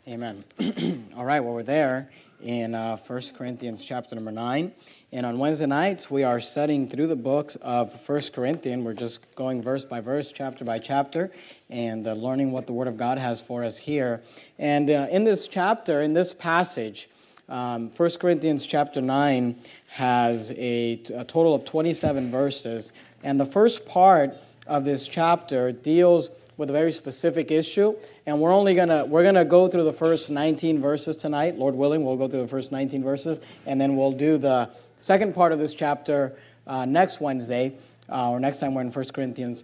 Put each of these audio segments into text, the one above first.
Amen. All right, well, we're there in 1 Corinthians chapter number 9. And on Wednesday nights, we are studying through the books of 1 Corinthians. We're just going verse by verse, chapter by chapter, and learning what the Word of God has for us here. And in this chapter, in this passage, 1 Corinthians chapter 9 has a total of 27 verses. And the first part of this chapter deals with a very specific issue, and we're gonna go through the first 19 verses tonight. Lord willing, we'll go through the first 19 verses, and then we'll do the second part of this chapter next Wednesday, or next time we're in 1 Corinthians.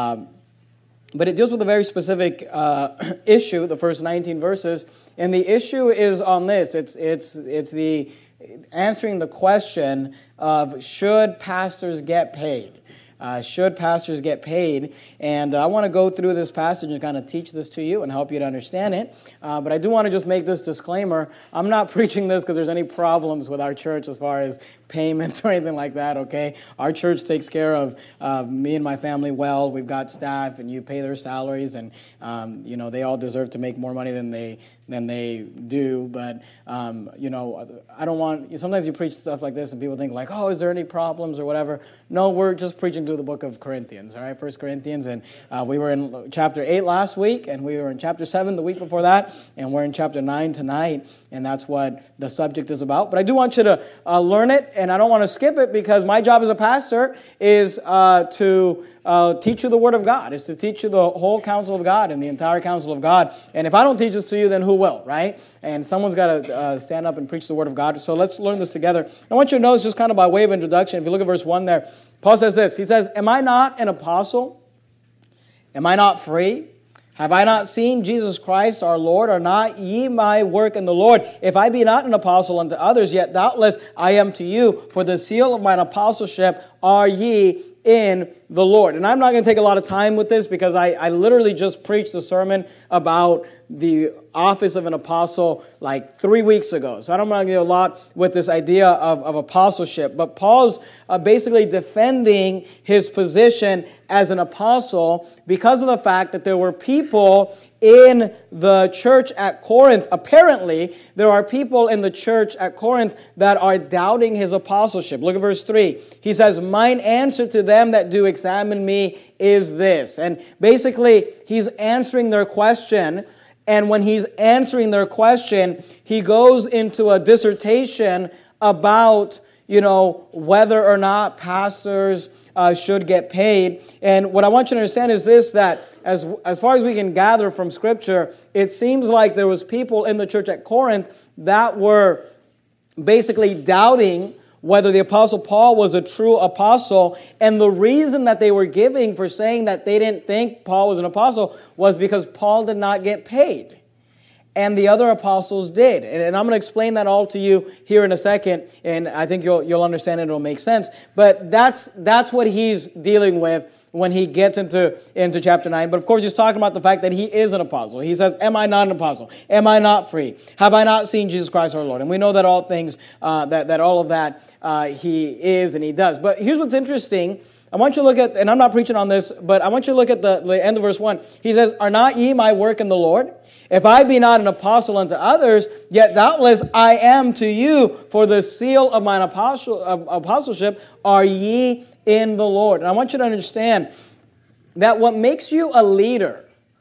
But it deals with a very specific issue, the first 19 verses, and the issue is on this. It's the answering the question of should pastors get paid? Should pastors get paid? And I want to go through this passage and kind of teach this to you and help you to understand it. But I do want to just make this disclaimer. I'm not preaching this because there's any problems with our church as far as payments or anything like that, okay? Our church takes care of me and my family well. We've got staff, and you pay their salaries, and they all deserve to make more money than they do. But I don't want. Sometimes you preach stuff like this, and people think like, "Oh, is there any problems or whatever?" No, we're just preaching through the book of Corinthians, all right, 1 Corinthians, and we were in chapter 8 last week, and we were in chapter 7 the week before that, and we're in chapter 9 tonight, and that's what the subject is about. But I do want you to learn it, and I don't want to skip it because my job as a pastor is to teach you the Word of God, is to teach you the whole counsel of God and the entire counsel of God. And if I don't teach this to you, then who will, right? And someone's got to stand up and preach the Word of God. So let's learn this together. I want you to notice, just kind of by way of introduction, if you look at verse 1 there, Paul says this. He says, "Am I not an apostle? Am I not free? Have I not seen Jesus Christ our Lord? Are not ye my work in the Lord? If I be not an apostle unto others, yet doubtless I am to you. For the seal of mine apostleship are ye in the Lord." And I'm not going to take a lot of time with this because I literally just preached a sermon about the office of an apostle like 3 weeks ago. So I don't want to get a lot with this idea of apostleship. But Paul's basically defending his position as an apostle because of the fact that there were people in the church at Corinth. Apparently, there are people in the church at Corinth that are doubting his apostleship. Look at verse 3. He says, "Mine answer to them that do examine me is this." And basically, he's answering their question. And when he's answering their question, he goes into a dissertation about, whether or not pastors should get paid. And what I want you to understand is this, that as far as we can gather from Scripture, it seems like there was people in the church at Corinth that were basically doubting whether the Apostle Paul was a true apostle. And the reason that they were giving for saying that they didn't think Paul was an apostle was because Paul did not get paid. And the other apostles did. And I'm going to explain that all to you here in a second. And I think you'll understand it. It'll make sense. But that's what he's dealing with when he gets into chapter 9. But of course, he's talking about the fact that he is an apostle. He says, "Am I not an apostle? Am I not free? Have I not seen Jesus Christ our Lord?" And we know that all things, that all of that he is and he does. But here's what's interesting. I want you to look at, and I'm not preaching on this, but I want you to look at the end of verse 1. He says, "Are not ye my work in the Lord? If I be not an apostle unto others, yet doubtless I am to you, for the seal of mine apostleship are ye in the Lord." And I want you to understand that what makes you a leader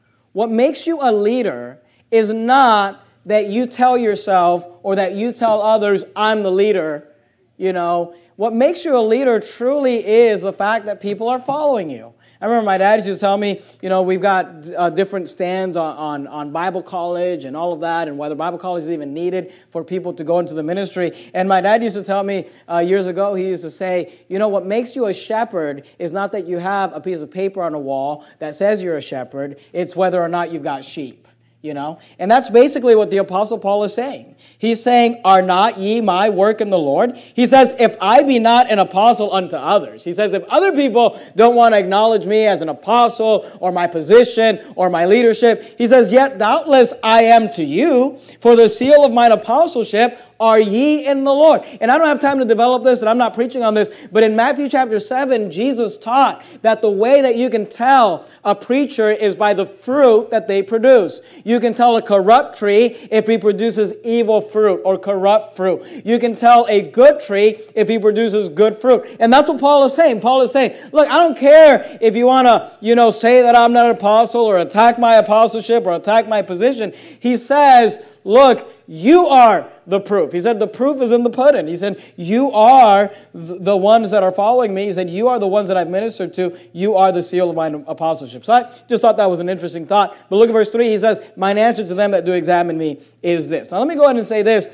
is not that you tell yourself or that you tell others, "I'm the leader." What makes you a leader truly is the fact that people are following you. I remember my dad used to tell me, we've got different stands on Bible college and all of that, and whether Bible college is even needed for people to go into the ministry. And my dad used to tell me years ago, he used to say, what makes you a shepherd is not that you have a piece of paper on a wall that says you're a shepherd, it's whether or not you've got sheep. And that's basically what the Apostle Paul is saying. He's saying, "Are not ye my work in the Lord?" He says, "If I be not an apostle unto others." He says, if other people don't want to acknowledge me as an apostle or my position or my leadership, he says, "Yet doubtless I am to you, for the seal of mine apostleship are ye in the Lord? And I don't have time to develop this, and I'm not preaching on this, but in Matthew chapter 7, Jesus taught that the way that you can tell a preacher is by the fruit that they produce. You can tell a corrupt tree if he produces evil fruit or corrupt fruit. You can tell a good tree if he produces good fruit. And that's what Paul is saying. Paul is saying, look, I don't care if you want to, say that I'm not an apostle or attack my apostleship or attack my position. He says, look, you are the proof. He said the proof is in the pudding. He said, you are the ones that are following me. He said, you are the ones that I've ministered to. You are the seal of my apostleship. So I just thought that was an interesting thought. But look at verse 3. He says, mine answer to them that do examine me is this. Now let me go ahead and say this.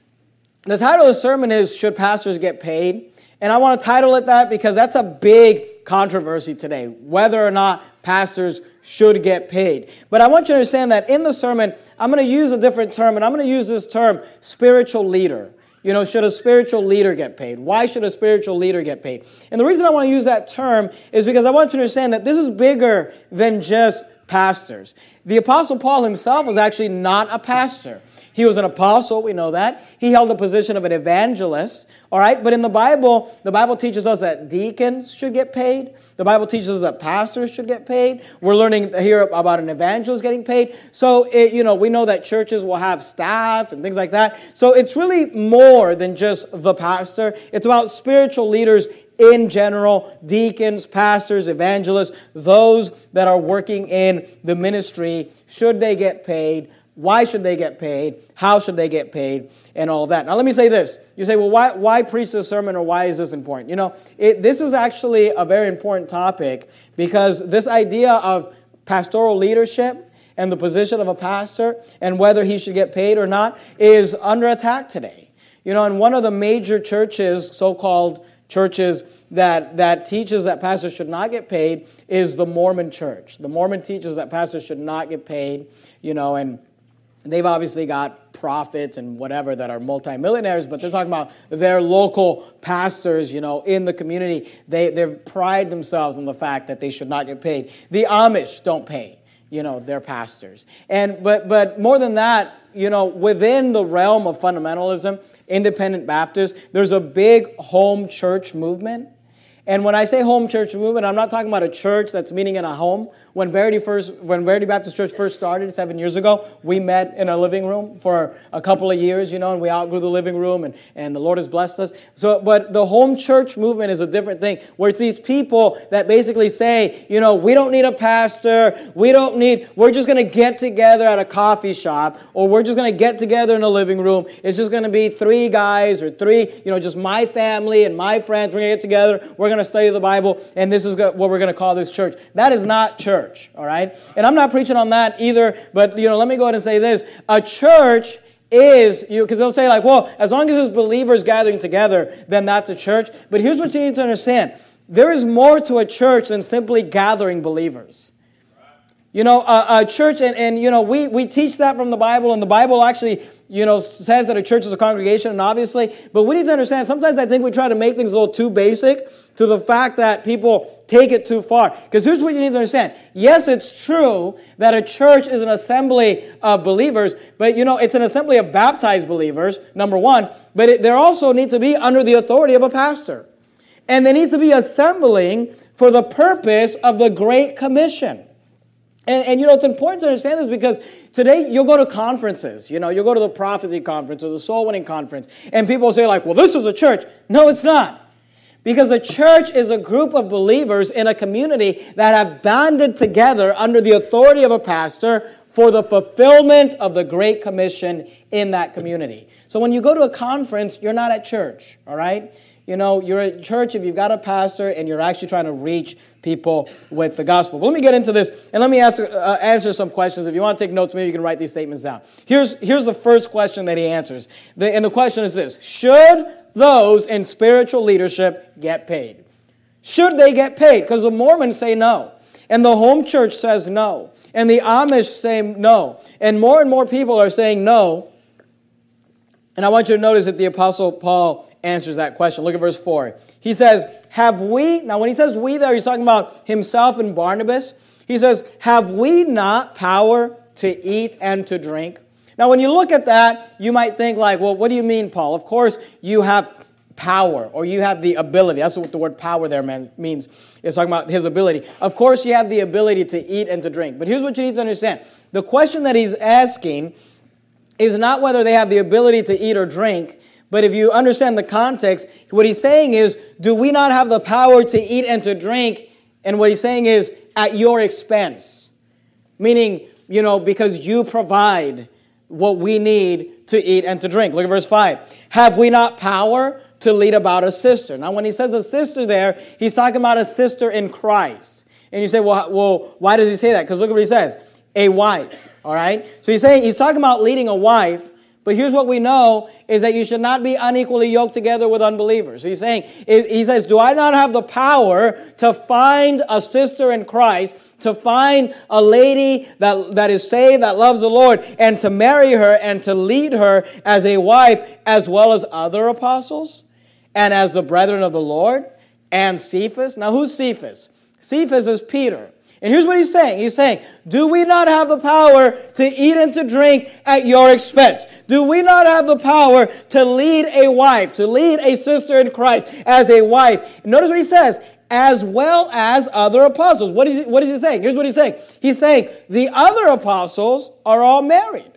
The title of the sermon is, Should Pastors Get Paid? And I want to title it that because that's a big controversy today, whether or not pastors should get paid. But I want you to understand that in the sermon, I'm going to use a different term, and I'm going to use this term, spiritual leader. Should a spiritual leader get paid? Why should a spiritual leader get paid? And the reason I want to use that term is because I want you to understand that this is bigger than just pastors. The Apostle Paul himself was actually not a pastor. He was an apostle, we know that. He held the position of an evangelist, all right? But in the Bible teaches us that deacons should get paid. The Bible teaches us that pastors should get paid. We're learning here about an evangelist getting paid. So, we know that churches will have staff and things like that. So it's really more than just the pastor. It's about spiritual leaders in general, deacons, pastors, evangelists, those that are working in the ministry. Should they get paid? Why should they get paid? How should they get paid? And all that. Now let me say this. You say, well, why preach this sermon, or why is this important? This is actually a very important topic because this idea of pastoral leadership and the position of a pastor and whether he should get paid or not is under attack today. And one of the major churches, so-called churches that teaches that pastors should not get paid is the Mormon church. The Mormon teaches that pastors should not get paid, and they've obviously got prophets and whatever that are multimillionaires, but they're talking about their local pastors, in the community. They pride themselves on the fact that they should not get paid. The Amish don't pay, their pastors. But more than that, within the realm of fundamentalism, independent Baptists, there's a big home church movement. And when I say home church movement, I'm not talking about a church that's meeting in a home. When Verity Baptist Church first started 7 years ago, we met in a living room for a couple of years, and we outgrew the living room, and the Lord has blessed us. But the home church movement is a different thing, where it's these people that basically say, we don't need a pastor, we're just going to get together at a coffee shop, or we're just going to get together in a living room. It's just going to be 3 guys or 3, just my family and my friends. We're going to get together, we're going to study the Bible, and this is what we're going to call this church. That is not church. All right? And I'm not preaching on that either, but, let me go ahead and say this. A church is, because they'll say well, as long as there's believers gathering together, then that's a church. But here's what you need to understand. There is more to a church than simply gathering believers. A church, and we teach that from the Bible, and the Bible actually, says that a church is a congregation, and obviously, but we need to understand, sometimes I think we try to make things a little too basic to the fact that people take it too far. Because here's what you need to understand. Yes, it's true that a church is an assembly of believers, but it's an assembly of baptized believers, number one, but there also need to be under the authority of a pastor. And they need to be assembling for the purpose of the Great Commission. And it's important to understand this because today you'll go to conferences, you'll go to the prophecy conference or the soul winning conference, and people say well, this is a church. No, it's not. Because the church is a group of believers in a community that have banded together under the authority of a pastor for the fulfillment of the Great Commission in that community. So when you go to a conference, you're not at church, all right? You're at church if you've got a pastor and you're actually trying to reach people with the gospel. But let me get into this and let me answer some questions. If you want to take notes, maybe you can write these statements down. Here's the first question that he answers. And the question is this: should those in spiritual leadership get paid? Should they get paid? Because the Mormons say no. And the home church says no. And the Amish say no. And more people are saying no. And I want you to notice that the Apostle Paul answers that question. Look at verse 4. He says, have we, now when he says we there, he's talking about himself and Barnabas. He says, have we not power to eat and to drink? Now, when you look at that, you might think like, well, what do you mean, Paul? Of course, you have power, or you have the ability. That's what the word power there means. It's talking about his ability. Of course, you have the ability to eat and to drink. But here's what you need to understand. The question that he's asking is not whether they have the ability to eat or drink, but if you understand the context, what he's saying is, do we not have the power to eat and to drink? And what he's saying is, at your expense. Meaning, because you provide what we need to eat and to drink. Look at verse 5. Have we not power to lead about a sister? Now, when he says a sister there, he's talking about a sister in Christ. And you say, well, why does he say that? Because look at what he says. A wife, all right? So he's talking about leading a wife, but here's what we know is that you should not be unequally yoked together with unbelievers. So he says, do I not have the power to find a sister in Christ, to find a lady that is saved, that loves the Lord, and to marry her and to lead her as a wife, as well as other apostles, and as the brethren of the Lord, and Cephas? Now, who's Cephas? Cephas is Peter. And here's what he's saying. He's saying, do we not have the power to eat and to drink at your expense? Do we not have the power to lead a wife, to lead a sister in Christ as a wife? Notice what he says, as well as other apostles. What is he saying? Here's what he's saying. He's saying, the other apostles are all married.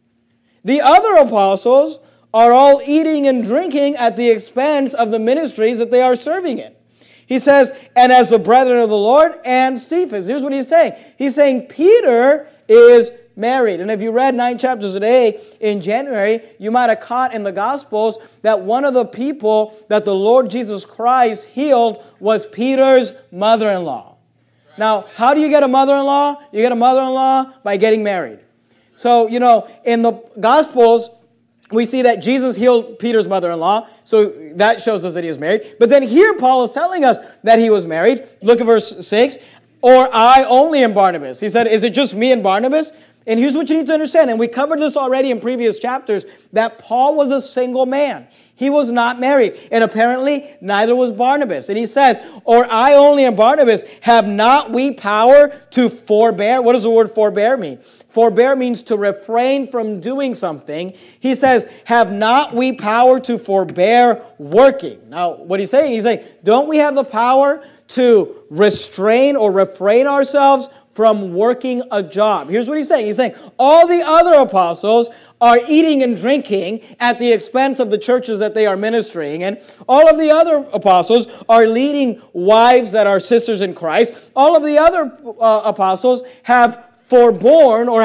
The other apostles are all eating and drinking at the expense of the ministries that they are serving in. He says, and as the brethren of the Lord and Cephas. Here's what he's saying. He's saying Peter is married. And if you read 9 chapters a day in January, you might have caught in the Gospels that one of the people that the Lord Jesus Christ healed was Peter's mother-in-law. Now, how do you get a mother-in-law? You get a mother-in-law by getting married. So, in the Gospels, we see that Jesus healed Peter's mother-in-law, so that shows us that he was married. But then here Paul is telling us that he was married. Look at verse 6. Or I only am Barnabas. He said, is it just me and Barnabas? And here's what you need to understand, and we covered this already in previous chapters, that Paul was a single man. He was not married, and apparently neither was Barnabas. And he says, or I only am Barnabas, have not we power to forbear? What does the word forbear mean? Forbear means to refrain from doing something. He says, have not we power to forbear working? Now, what he's saying, don't we have the power to restrain or refrain ourselves from working a job? Here's what he's saying. He's saying, all the other apostles are eating and drinking at the expense of the churches that they are ministering. And all of the other apostles are leading wives that are sisters in Christ. All of the other apostles have forborne or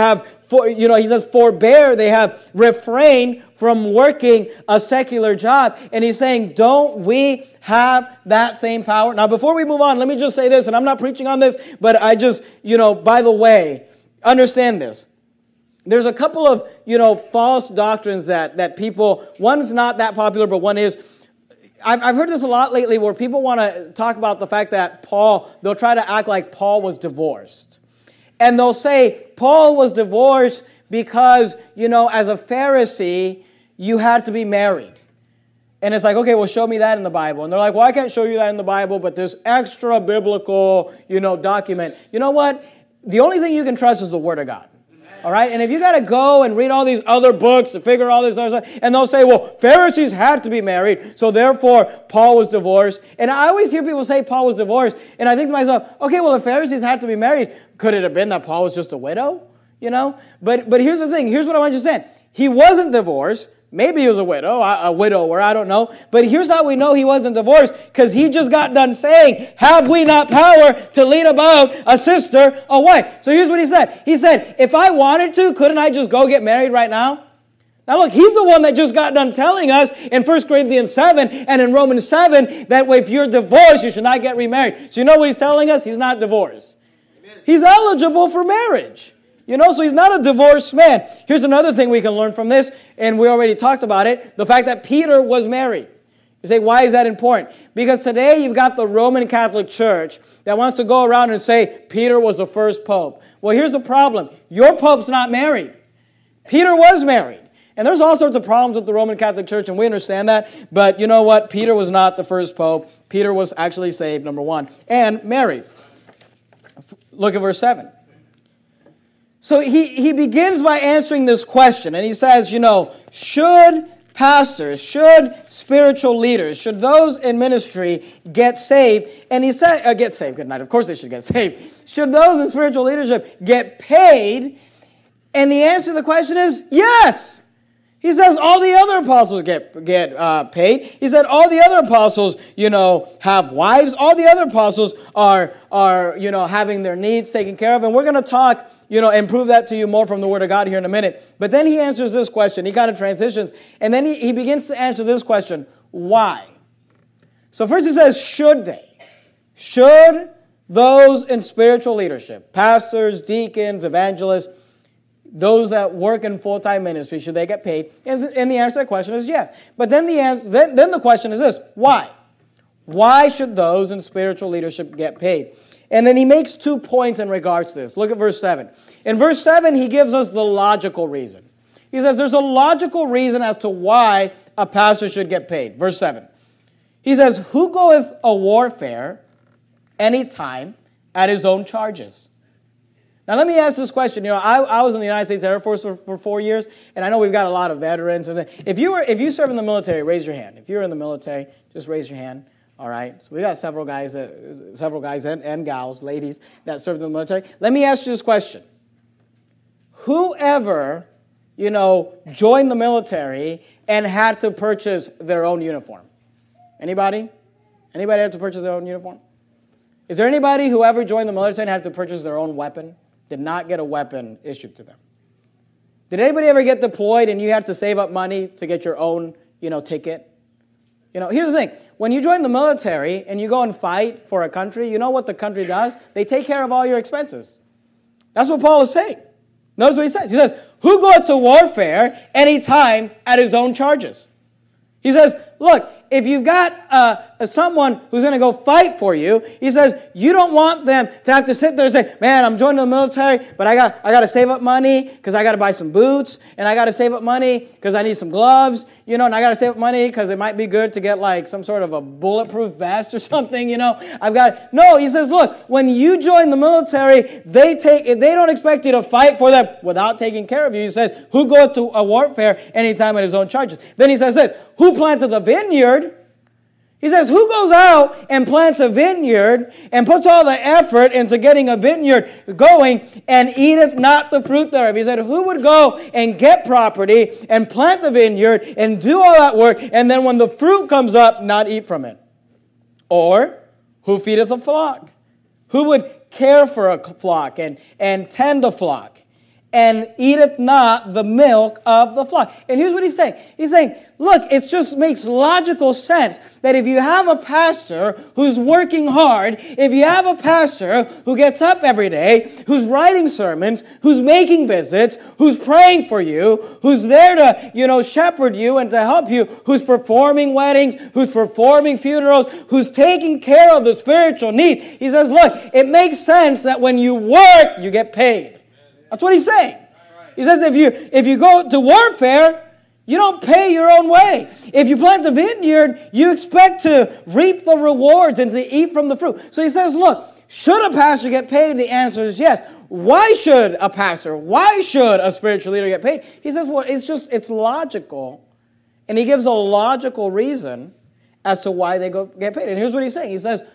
he says forbear, they have refrained from working a secular job. And he's saying, don't we have that same power? Now, before we move on, let me just say this, and I'm not preaching on this, but I just, by the way, understand this. There's a couple of, false doctrines that people, one's not that popular, but one is. I've heard this a lot lately where people want to talk about the fact that they'll try to act like Paul was divorced. And they'll say, Paul was divorced because, as a Pharisee, you had to be married. And it's like, okay, well, show me that in the Bible. And they're like, well, I can't show you that in the Bible, but this extra biblical, document. You know what? The only thing you can trust is the Word of God. All right? And if you got to go and read all these other books to figure all this other stuff, and they'll say, well, Pharisees had to be married, so therefore Paul was divorced. And I always hear people say Paul was divorced, and I think to myself, okay, well, if Pharisees had to be married, could it have been that Paul was just a widow? But here's the thing. Here's what I want you to understand. He wasn't divorced. Maybe he was a widower, I don't know. But here's how we know he wasn't divorced, because he just got done saying, have we not power to lead about a sister, a wife? So here's what he said. He said, if I wanted to, couldn't I just go get married right now? Now look, he's the one that just got done telling us in 1 Corinthians 7 and in Romans 7 that if you're divorced, you should not get remarried. So you know what he's telling us? He's not divorced. Amen. He's eligible for marriage. So he's not a divorced man. Here's another thing we can learn from this, and we already talked about it, the fact that Peter was married. You say, why is that important? Because today you've got the Roman Catholic Church that wants to go around and say Peter was the first pope. Well, here's the problem. Your pope's not married. Peter was married. And there's all sorts of problems with the Roman Catholic Church, and we understand that. But you know what? Peter was not the first pope. Peter was actually saved, number one, and married. Look at verse 7. So he begins by answering this question, and he says, should pastors, should spiritual leaders, should those in ministry get saved? And he said, get saved, good night. Of course they should get saved. Should those in spiritual leadership get paid? And the answer to the question is yes. He says all the other apostles get paid. He said all the other apostles, have wives. All the other apostles are having their needs taken care of. And we're going to talk, and prove that to you more from the Word of God here in a minute. But then he answers this question. He kind of transitions. And then he begins to answer this question. Why? So first he says, should they? Should those in spiritual leadership, pastors, deacons, evangelists, those that work in full-time ministry, should they get paid? And the answer to that question is yes. But then the question is this, why? Why should those in spiritual leadership get paid? And then he makes 2 points in regards to this. Look at verse 7. In verse 7, he gives us the logical reason. He says there's a logical reason as to why a pastor should get paid. Verse 7. He says, who goeth a warfare any time at his own charges? Now, let me ask this question. I was in the United States Air Force for 4 years, and I know we've got a lot of veterans. If you serve in the military, raise your hand. If you're in the military, just raise your hand. All right? So we got several guys and gals, ladies, that served in the military. Let me ask you this question. Whoever, joined the military and had to purchase their own uniform? Anybody? Anybody had to purchase their own uniform? Is there anybody who ever joined the military and had to purchase their own weapon? Did not get a weapon issued to them? Did anybody ever get deployed and you had to save up money to get your own, ticket? Here's the thing. When you join the military and you go and fight for a country, you know what the country does? They take care of all your expenses. That's what Paul is saying. Notice what he says. He says, who goeth to warfare any time at his own charges? He says, look, if you've got someone who's going to go fight for you, he says, you don't want them to have to sit there and say, man, I'm joining the military, but I got to save up money because I got to buy some boots, and I got to save up money because I need some gloves, and I got to save up money because it might be good to get like some sort of a bulletproof vest or something, No, he says, look, when you join the military, they don't expect you to fight for them without taking care of you. He says, who goeth to a warfare anytime at his own charges? Then he says this, who planted the vineyard? He says, who goes out and plants a vineyard and puts all the effort into getting a vineyard going and eateth not the fruit thereof? He said, who would go and get property and plant the vineyard and do all that work and then when the fruit comes up, not eat from it? Or, who feedeth a flock? Who would care for a flock and tend a flock and eateth not the milk of the flock? And here's what he's saying. He's saying, look, it just makes logical sense that if you have a pastor who's working hard, if you have a pastor who gets up every day, who's writing sermons, who's making visits, who's praying for you, who's there to, shepherd you and to help you, who's performing weddings, who's performing funerals, who's taking care of the spiritual needs, he says, look, it makes sense that when you work, you get paid. That's what he's saying. He says if you go to warfare, you don't pay your own way. If you plant the vineyard, you expect to reap the rewards and to eat from the fruit. So he says, look, should a pastor get paid? The answer is yes. Why should a pastor, why should a spiritual leader get paid? He says, well, it's logical. And he gives a logical reason as to why they get paid. And here's what he's saying. He says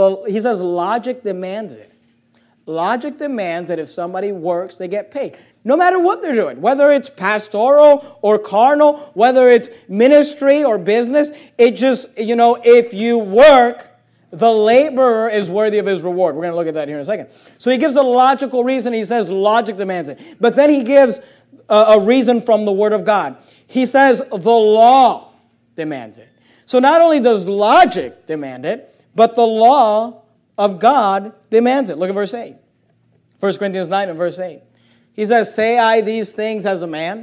logic demands it. Logic demands that if somebody works, they get paid. No matter what they're doing, whether it's pastoral or carnal, whether it's ministry or business, it just, if you work, the laborer is worthy of his reward. We're going to look at that here in a second. So he gives a logical reason. He says logic demands it. But then he gives a reason from the Word of God. He says the law demands it. So not only does logic demand it, but the law of God demands it. Look at verse 8. 1 Corinthians 9 and verse 8. He says, say I these things as a man?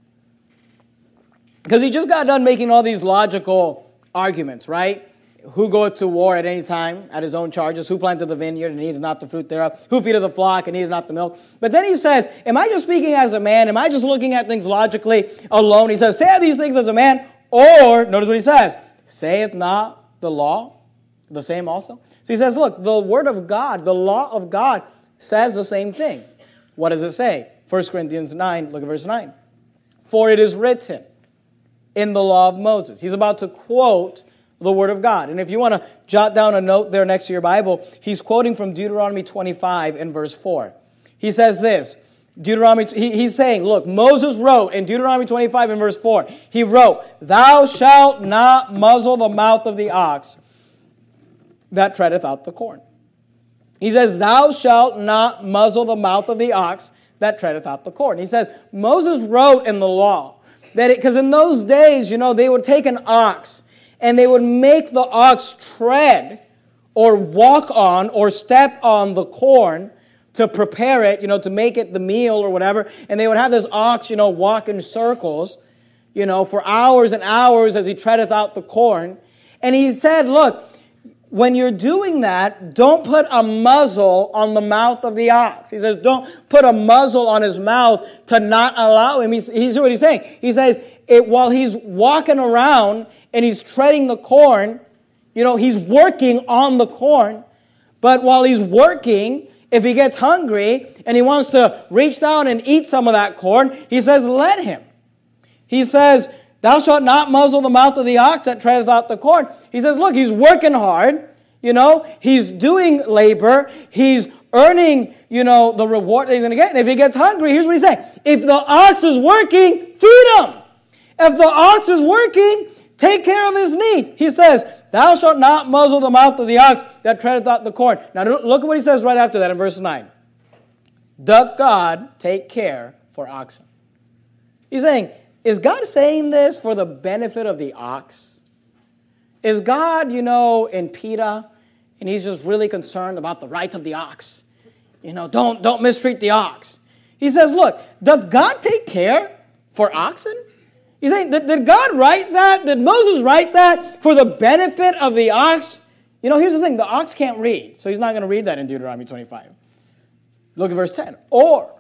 Because he just got done making all these logical arguments, right? Who goeth to war at any time at his own charges? Who planted the vineyard and eateth not the fruit thereof? Who feedeth the flock and eateth not the milk? But then he says, am I just speaking as a man? Am I just looking at things logically alone? He says, say I these things as a man? Or, notice what he says, saith not the law the same also? So he says, look, the Word of God, the law of God says the same thing. What does it say? 1 Corinthians 9, look at verse 9. For it is written in the law of Moses. He's about to quote the Word of God. And if you want to jot down a note there next to your Bible, he's quoting from Deuteronomy 25 and verse 4. He says this, he's saying, look, Moses wrote in Deuteronomy 25 and verse 4, he wrote, thou shalt not muzzle the mouth of the ox that treadeth out the corn. He says, thou shalt not muzzle the mouth of the ox that treadeth out the corn. He says, Moses wrote in the law that because in those days, they would take an ox and they would make the ox tread or walk on or step on the corn to prepare it, to make it the meal or whatever. And they would have this ox, walk in circles, for hours and hours as he treadeth out the corn. And he said, look, when you're doing that, don't put a muzzle on the mouth of the ox. He says, don't put a muzzle on his mouth to not allow him. He's what he's saying. He says, while he's walking around and he's treading the corn, he's working on the corn. But while he's working, if he gets hungry and he wants to reach down and eat some of that corn, he says, let him. He says, thou shalt not muzzle the mouth of the ox that treadeth out the corn. He says, look, he's working hard. He's doing labor. He's earning, the reward that he's going to get. And if he gets hungry, here's what he's saying. If the ox is working, feed him. If the ox is working, take care of his needs. He says, thou shalt not muzzle the mouth of the ox that treadeth out the corn. Now look at what he says right after that in verse 9. Doth God take care for oxen? He's saying, is God saying this for the benefit of the ox? Is God, in PETA, and he's just really concerned about the rights of the ox? Don't mistreat the ox. He says, look, does God take care for oxen? He's saying, did God write that? Did Moses write that for the benefit of the ox? Here's the thing. The ox can't read, so he's not going to read that in Deuteronomy 25. Look at verse 10. Or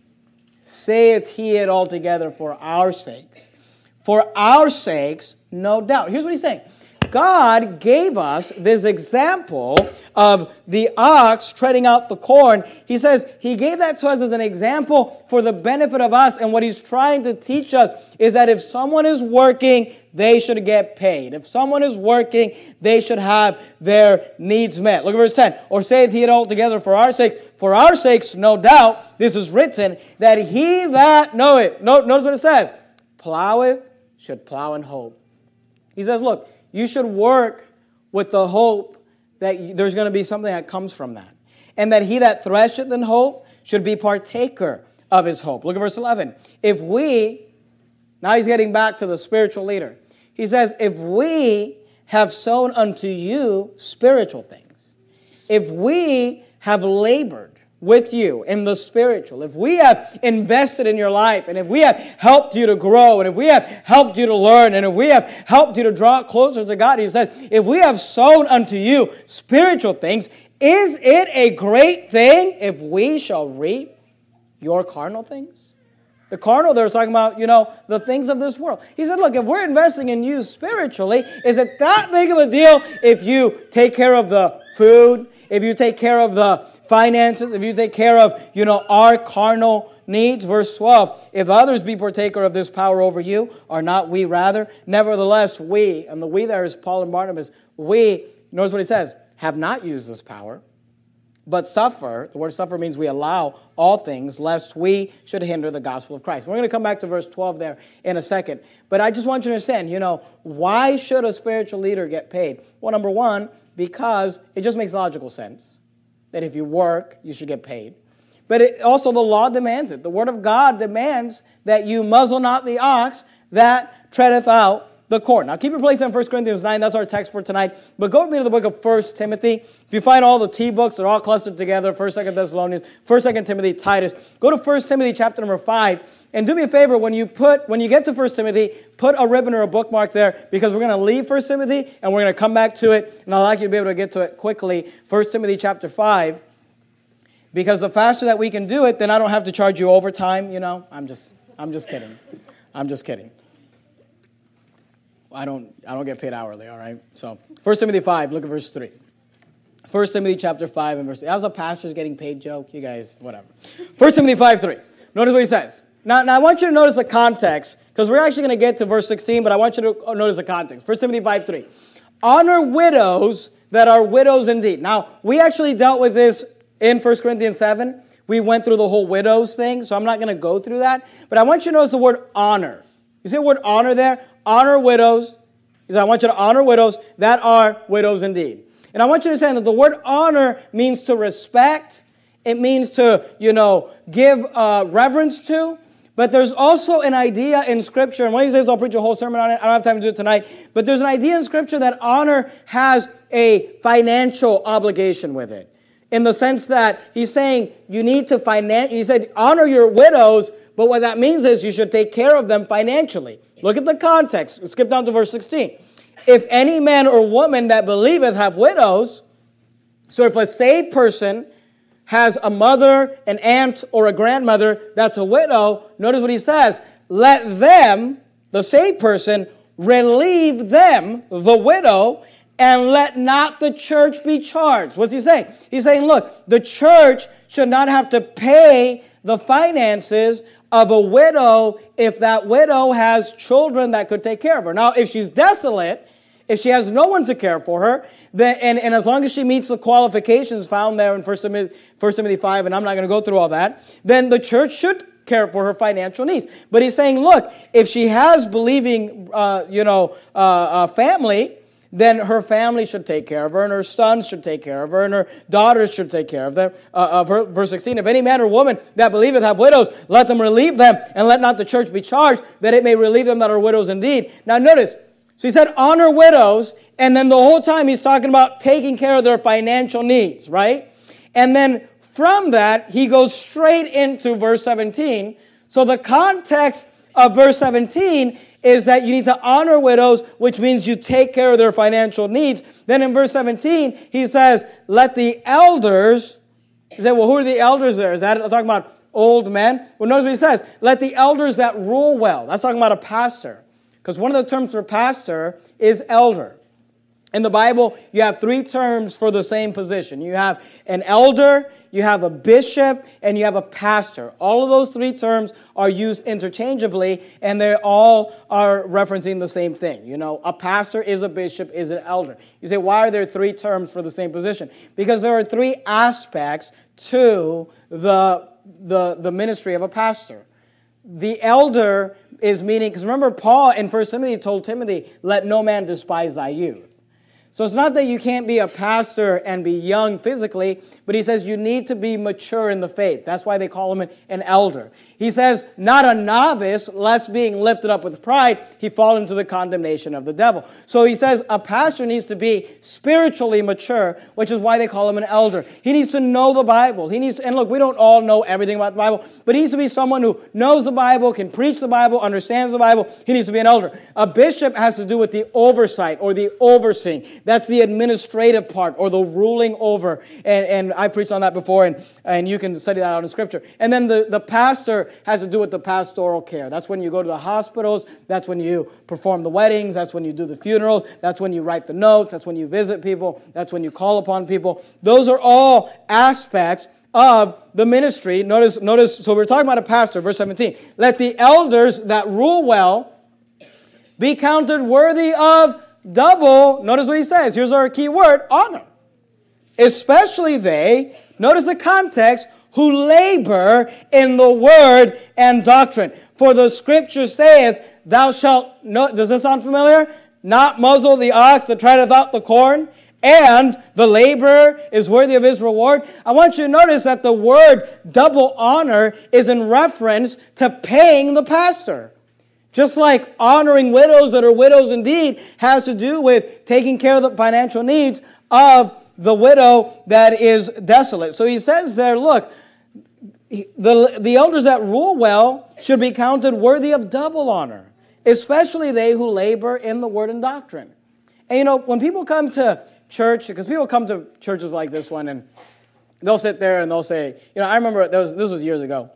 saith he it altogether for our sakes. For our sakes, no doubt. Here's what he's saying. God gave us this example of the ox treading out the corn. He says he gave that to us as an example for the benefit of us. And what he's trying to teach us is that if someone is working, they should get paid. If someone is working, they should have their needs met. Look at verse 10. Or saith he it altogether for our sakes, no doubt, this is written, that he that knoweth, notice what it says, ploweth should plow in hope. He says, look, you should work with the hope that there's going to be something that comes from that. And that he that thresheth in hope should be partaker of his hope. Look at verse 11. Now he's getting back to the spiritual leader. He says, if we have sown unto you spiritual things, if we have labored with you in the spiritual, if we have invested in your life, and if we have helped you to grow, and if we have helped you to learn, and if we have helped you to draw closer to God, he says, if we have sown unto you spiritual things, is it a great thing if we shall reap your carnal things? The carnal, they're talking about, the things of this world. He said, look, if we're investing in you spiritually, is it that big of a deal if you take care of the food, if you take care of the finances, if you take care of, our carnal needs? Verse 12, if others be partaker of this power over you, are not we rather? Nevertheless, we, and the we there is Paul and Barnabas, we, notice what he says, have not used this power, but suffer. The word suffer means we allow all things, lest we should hinder the gospel of Christ. We're going to come back to verse 12 there in a second. But I just want you to understand, why should a spiritual leader get paid? Well, number one, because it just makes logical sense that if you work, you should get paid. But also the law demands it. The Word of God demands that you muzzle not the ox that treadeth out the corn. Now keep your place in 1 Corinthians 9. That's our text for tonight. But go with me to the book of 1 Timothy. If you find all the T books, they're all clustered together. 1st, 2nd Thessalonians, 1st, 2nd Timothy, Titus. Go to 1 Timothy chapter number 5. And do me a favor, when you get to 1 Timothy, put a ribbon or a bookmark there, because we're going to leave 1 Timothy and we're going to come back to it. And I'd like you to be able to get to it quickly. 1 Timothy chapter 5. Because the faster that we can do it, then I don't have to charge you overtime, I'm just kidding. I'm just kidding. I don't get paid hourly, all right? So 1 Timothy 5, look at verse 3. 1 Timothy chapter 5 and verse 8. How's a pastor's getting paid joke? You guys, whatever. 1 Timothy 5:3. Notice what he says. Now I want you to notice the context, because we're actually going to get to verse 16, but I want you to notice the context. 1 Timothy 5:3. Honor widows that are widows indeed. Now, we actually dealt with this in 1 Corinthians 7. We went through the whole widows thing, so I'm not going to go through that. But I want you to notice the word honor. You see the word honor there? Honor widows. He said, I want you to honor widows that are widows indeed. And I want you to understand that the word honor means to respect. It means to, give reverence to. But there's also an idea in Scripture, and one of these days I'll preach a whole sermon on it. I don't have time to do it tonight. But there's an idea in Scripture that honor has a financial obligation with it. In the sense that he's saying you need to he said honor your widows, but what that means is you should take care of them financially. Look at the context. Let's skip down to verse 16. If any man or woman that believeth have widows, so if a saved person has a mother, an aunt, or a grandmother that's a widow, notice what he says. Let them, the saved person, relieve them, the widow, and let not the church be charged. What's he saying? He's saying, look, the church should not have to pay the finances of a widow if that widow has children that could take care of her. Now, if she's desolate, if she has no one to care for her, then, and as long as she meets the qualifications found there in 1 Timothy 5, and I'm not going to go through all that, then the church should care for her financial needs. But he's saying, look, if she has believing, family, then her family should take care of her, and her sons should take care of her, and her daughters should take care of them. Verse 16, if any man or woman that believeth have widows, let them relieve them, and let not the church be charged, that it may relieve them that are widows indeed. Now notice, so he said honor widows, and then the whole time he's talking about taking care of their financial needs, right? And then from that, he goes straight into verse 17. So the context of verse 17 is that you need to honor widows, which means you take care of their financial needs. Then in verse 17, he says, let the elders, you say, well, who are the elders there? Is that talking about old men? Well, notice what he says, let the elders that rule well. That's talking about a pastor. Because one of the terms for pastor is elder. In the Bible, you have three terms for the same position. You have an elder, you have a bishop, and you have a pastor. All of those three terms are used interchangeably, and they all are referencing the same thing. A pastor is a bishop, is an elder. You say, why are there three terms for the same position? Because there are three aspects to the ministry of a pastor. The elder is meaning, because remember Paul in 1 Timothy told Timothy, let no man despise thy youth. So it's not that you can't be a pastor and be young physically, but he says you need to be mature in the faith. That's why they call him an elder. He says, not a novice, lest being lifted up with pride, he fall into the condemnation of the devil. So he says a pastor needs to be spiritually mature, which is why they call him an elder. He needs to know the Bible. And look, we don't all know everything about the Bible, but he needs to be someone who knows the Bible, can preach the Bible, understands the Bible. He needs to be an elder. A bishop has to do with the oversight or the overseeing. That's the administrative part or the ruling over. And I preached on that before, and you can study that out in Scripture. And then the pastor has to do with the pastoral care. That's when you go to the hospitals. That's when you perform the weddings. That's when you do the funerals. That's when you write the notes. That's when you visit people. That's when you call upon people. Those are all aspects of the ministry. Notice. So we're talking about a pastor, verse 17. Let the elders that rule well be counted worthy of double, notice what he says. Here's our key word, honor. Especially they, notice the context, who labor in the word and doctrine. For the scripture saith, thou shalt, does this sound familiar? Not muzzle the ox that treadeth out the corn, and the laborer is worthy of his reward. I want you to notice that the word double honor is in reference to paying the pastor. Just like honoring widows that are widows indeed has to do with taking care of the financial needs of the widow that is desolate. So he says there, look, the elders that rule well should be counted worthy of double honor, especially they who labor in the word and doctrine. And when people come to church, because people come to churches like this one, and they'll sit there and they'll say, I remember this was years ago.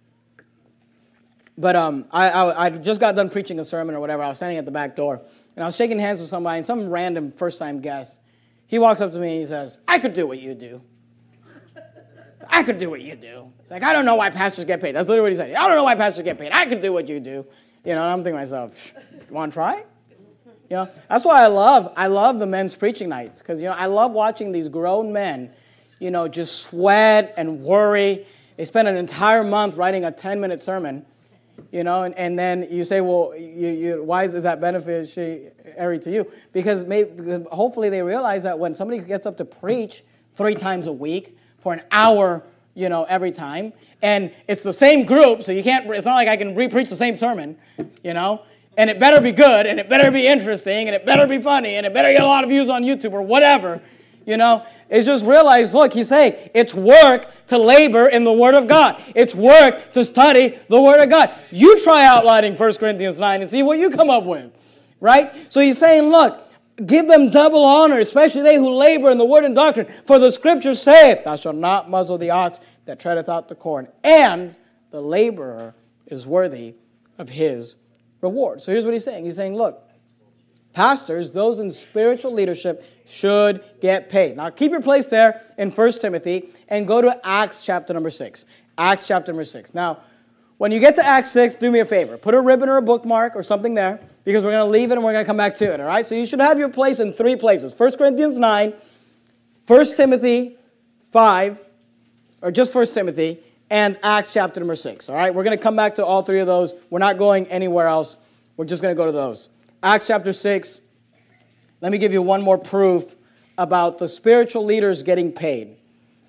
But I just got done preaching a sermon or whatever. I was standing at the back door, and I was shaking hands with somebody, and some random first-time guest He walks up to me and he says, I could do what you do. I could do what you do. It's like, I don't know why pastors get paid. That's literally what he said. I don't know why pastors get paid. I could do what you do. You know, and I'm thinking to myself, you want to try? You know, that's why I love the men's preaching nights. Because, you know, I love watching these grown men, you know, just sweat and worry. They spend an entire month writing a 10-minute sermon, you know, and then you say, well, why is that beneficiary to you? Because hopefully they realize that when somebody gets up to preach 3 times a week for an hour, you know, every time, and it's the same group, so it's not like I can re-preach the same sermon, you know, and it better be good, and it better be interesting, and it better be funny, and it better get a lot of views on YouTube or whatever, you know. It's just realize, look, he's saying it's work to labor in the Word of God. It's work to study the Word of God. You try outlining 1 Corinthians 9 and see what you come up with, right? So he's saying, look, give them double honor, especially they who labor in the word and doctrine. For the Scriptures say, thou shalt not muzzle the ox that treadeth out the corn, and the laborer is worthy of his reward. So here's what he's saying. He's saying, look, pastors, those in spiritual leadership, should get paid. Now, keep your place there in 1 Timothy and go to Acts chapter number 6. Acts chapter number 6. Now, when you get to Acts 6, do me a favor. Put a ribbon or a bookmark or something there, because we're going to leave it and we're going to come back to it, all right? So you should have your place in 3 places. 1 Corinthians 9, 1 Timothy 5, or just 1 Timothy, and Acts chapter number 6, all right? We're going to come back to all 3 of those. We're not going anywhere else. We're just going to go to those. Acts chapter 6, let me give you one more proof about the spiritual leaders getting paid.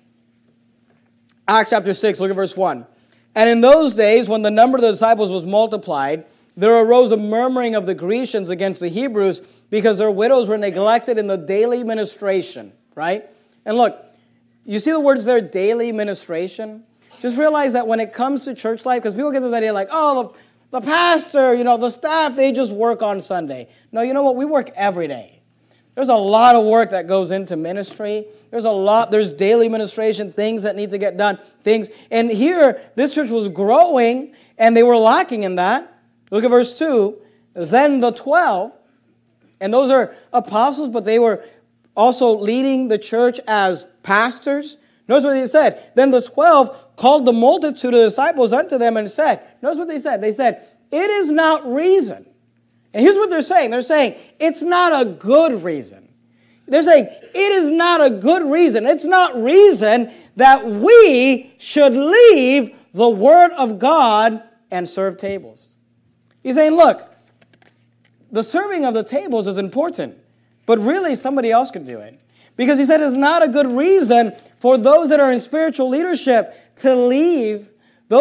Acts chapter 6, look at verse 1. And in those days, when the number of the disciples was multiplied, there arose a murmuring of the Grecians against the Hebrews because their widows were neglected in the daily ministration, right? And look, you see the words there, daily ministration? Just realize that when it comes to church life, because people get this idea like, oh, the pastor, you know, the staff, they just work on Sunday. No, you know what? We work every day. There's a lot of work that goes into ministry. There's daily ministration, things that need to get done, things. And here, this church was growing, and they were lacking in that. Look at verse 2. Then the 12, and those are apostles, but they were also leading the church as pastors. Notice what he said. Then the 12 called the multitude of disciples unto them and said, notice what they said. They said, it is not reason. And here's what they're saying. They're saying, it's not a good reason. They're saying, it is not a good reason. It's not reason that we should leave the Word of God and serve tables. He's saying, look, the serving of the tables is important, but really somebody else could do it. Because he said it's not a good reason for those that are in spiritual leadership to leave, the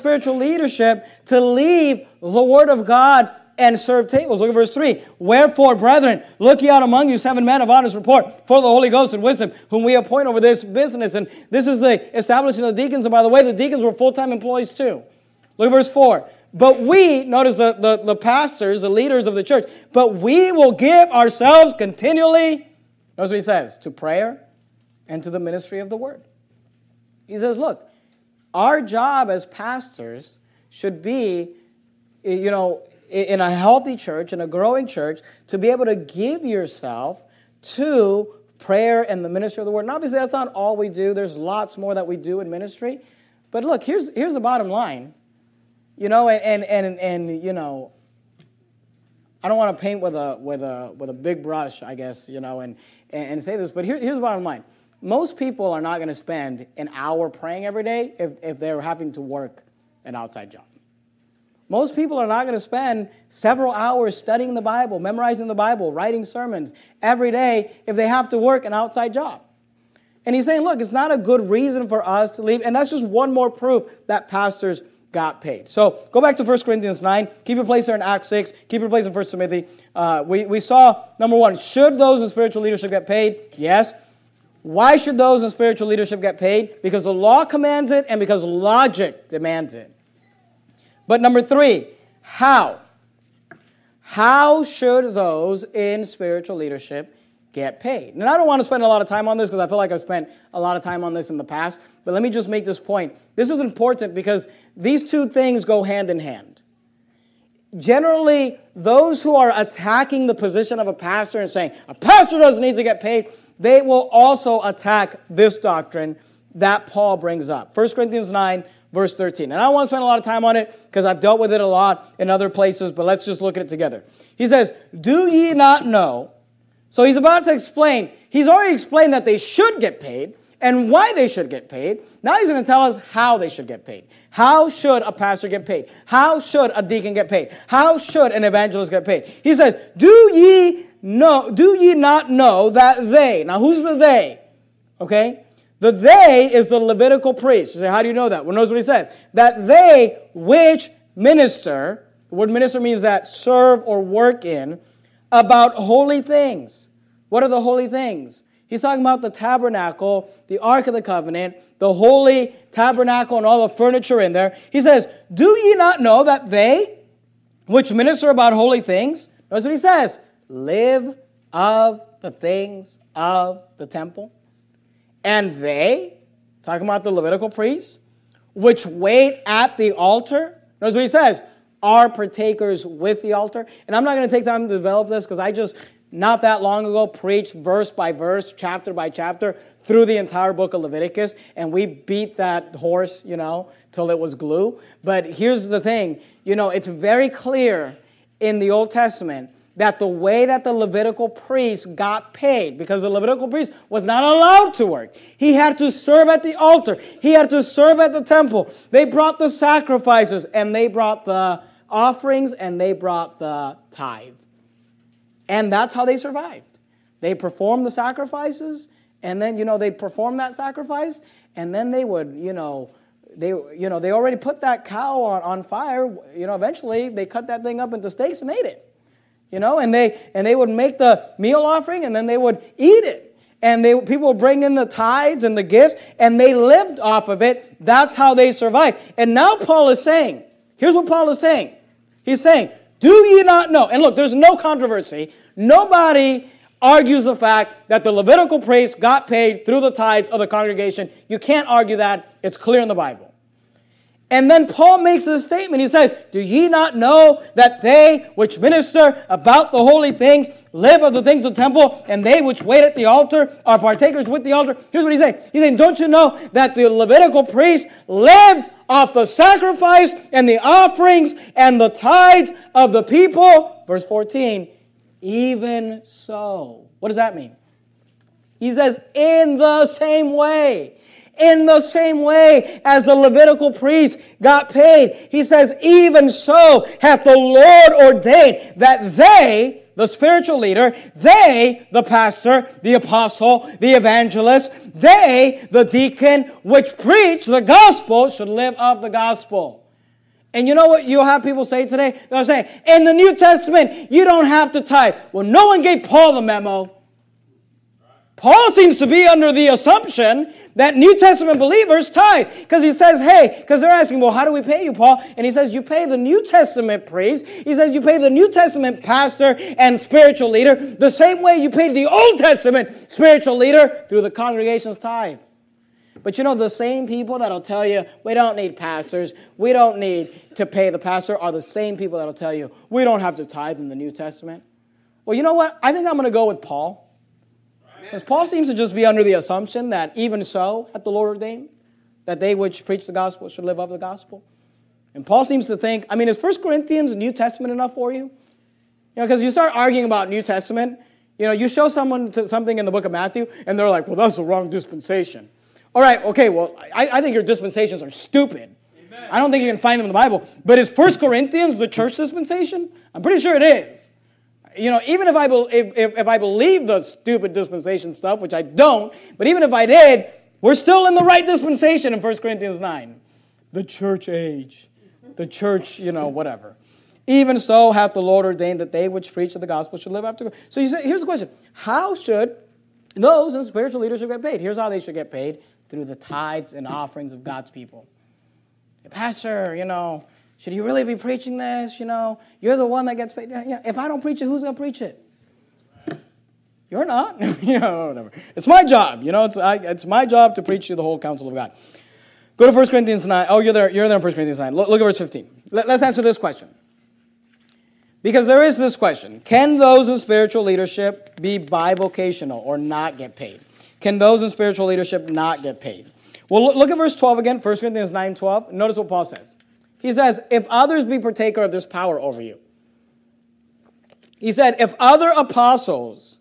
Word of God and serve tables. Look at verse 3. Wherefore, brethren, look ye out among you 7 men of honest report, full of the Holy Ghost and wisdom, whom we appoint over this business. And this is the establishing of the deacons. And by the way, the deacons were full-time employees too. Look at verse 4. But we, notice the pastors, the leaders of the church, but we will give ourselves continually, notice what he says, to prayer and to the ministry of the word. He says, look, our job as pastors should be, you know, in a healthy church, in a growing church, to be able to give yourself to prayer and the ministry of the word. And obviously that's not all we do. There's lots more that we do in ministry. But look, here's the bottom line. You know, and you know, I don't want to paint with a big brush, I guess, you know, and say this, but here's the bottom line. Most people are not going to spend an hour praying every day if they're having to work an outside job. Most people are not going to spend several hours studying the Bible, memorizing the Bible, writing sermons every day if they have to work an outside job. And he's saying, look, it's not a good reason for us to leave. And that's just one more proof that pastors got paid. So go back to 1 Corinthians 9. Keep your place there in Acts 6. Keep your place in 1 Timothy. We saw, number 1, should those in spiritual leadership get paid? Yes. Why should those in spiritual leadership get paid? Because the law commands it and because logic demands it. But number 3, how? How should those in spiritual leadership get paid? And I don't want to spend a lot of time on this because I feel like I've spent a lot of time on this in the past. But let me just make this point. This is important because these two things go hand in hand. Generally, those who are attacking the position of a pastor and saying, a pastor doesn't need to get paid, they will also attack this doctrine that Paul brings up. 1 Corinthians 9, verse 13. And I don't want to spend a lot of time on it because I've dealt with it a lot in other places, but let's just look at it together. He says, do ye not know? So he's about to explain. He's already explained that they should get paid and why they should get paid. Now he's going to tell us how they should get paid. How should a pastor get paid? How should a deacon get paid? How should an evangelist get paid? He says, do ye not know that they, now who's the they? Okay? The they is the Levitical priest. You say, how do you know that? Well, notice what he says. That they which minister, the word minister means that serve or work in, about holy things. What are the holy things? He's talking about the tabernacle, the Ark of the Covenant, the holy tabernacle and all the furniture in there. He says, do ye not know that they which minister about holy things, notice what he says, live of the things of the temple? And they, talking about the Levitical priests, which wait at the altar, notice what he says, are partakers with the altar. And I'm not going to take time to develop this because I just, not that long ago, preached verse by verse, chapter by chapter, through the entire book of Leviticus. And we beat that horse, till it was glue. But here's the thing, it's very clear in the Old Testament that the way that the Levitical priest got paid, because the Levitical priest was not allowed to work. He had to serve at the altar. He had to serve at the temple. They brought the sacrifices, and they brought the offerings, and they brought the tithe. And that's how they survived. They performed the sacrifices, and then, they'd perform that sacrifice, and then they would, they already put that cow on fire. Eventually, they cut that thing up into steaks and ate it. And they would make the meal offering, and then they would eat it. And people would bring in the tithes and the gifts, and they lived off of it. That's how they survived. And now Paul is saying, here's what Paul is saying. He's saying, do ye not know? And look, there's no controversy. Nobody argues the fact that the Levitical priest got paid through the tithes of the congregation. You can't argue that. It's clear in the Bible. And then Paul makes a statement. He says, do ye not know that they which minister about the holy things live of the things of the temple, and they which wait at the altar are partakers with the altar? Here's what he's saying. He's saying, don't you know that the Levitical priest lived off the sacrifice and the offerings and the tithes of the people? Verse 14, even so. What does that mean? He says, in the same way. In the same way as the Levitical priest got paid, he says, even so hath the Lord ordained that they, the spiritual leader, they, the pastor, the apostle, the evangelist, they, the deacon, which preach the gospel, should live of the gospel. And you know what you'll have people say today? They'll say, in the New Testament, you don't have to tithe. Well, no one gave Paul the memo. Paul seems to be under the assumption that New Testament believers tithe. Because he says, hey, because they're asking, well, how do we pay you, Paul? And he says, you pay the New Testament priest. He says, you pay the New Testament pastor and spiritual leader the same way you paid the Old Testament spiritual leader through the congregation's tithe. But the same people that'll tell you, we don't need pastors, we don't need to pay the pastor, are the same people that'll tell you, we don't have to tithe in the New Testament. Well, you know what? I think I'm going to go with Paul. Because Paul seems to just be under the assumption that even so hath the Lord ordained that they which preach the gospel should live of the gospel. And Paul seems to think, is 1 Corinthians New Testament enough for you? Because you start arguing about New Testament, you show someone something in the book of Matthew, and they're like, well, that's the wrong dispensation. All right, okay, well, I think your dispensations are stupid. Amen. I don't think you can find them in the Bible. But is 1 Corinthians the church dispensation? I'm pretty sure it is. Even if I believe the stupid dispensation stuff, which I don't, but even if I did, we're still in the right dispensation in 1 Corinthians 9. The church age. The church, whatever. Even so hath the Lord ordained that they which preach the gospel should live after. So here's the question. How should those in spiritual leadership get paid? Here's how they should get paid. Through the tithes and offerings of God's people. Pastor, should you really be preaching this? You're the one that gets paid. Yeah, if I don't preach it, who's going to preach it? You're not. Whatever. It's my job. It's my job to preach you the whole counsel of God. Go to 1 Corinthians 9. Oh, you're there in 1 Corinthians 9. Look at verse 15. Let's answer this question. Because there is this question. Can those in spiritual leadership be bivocational or not get paid? Can those in spiritual leadership not get paid? Well, look at verse 12 again, 1 Corinthians 9:12. Notice what Paul says. He says, if others be partaker of this power over you. He said, if other apostles,